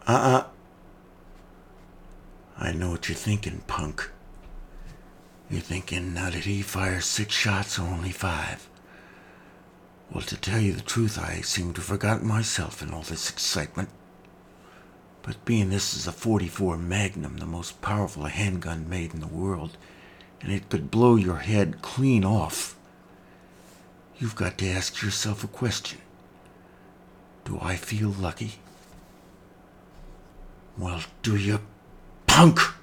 I know what you're thinking, punk. You're thinking, now did he fire 6 shots or only 5? Well, to tell you the truth, I seem to have forgotten myself in all this excitement. But being this is a .44 Magnum, the most powerful handgun made in the world, and it could blow your head clean off, you've got to ask yourself a question. Do I feel lucky? Well, do you, punk?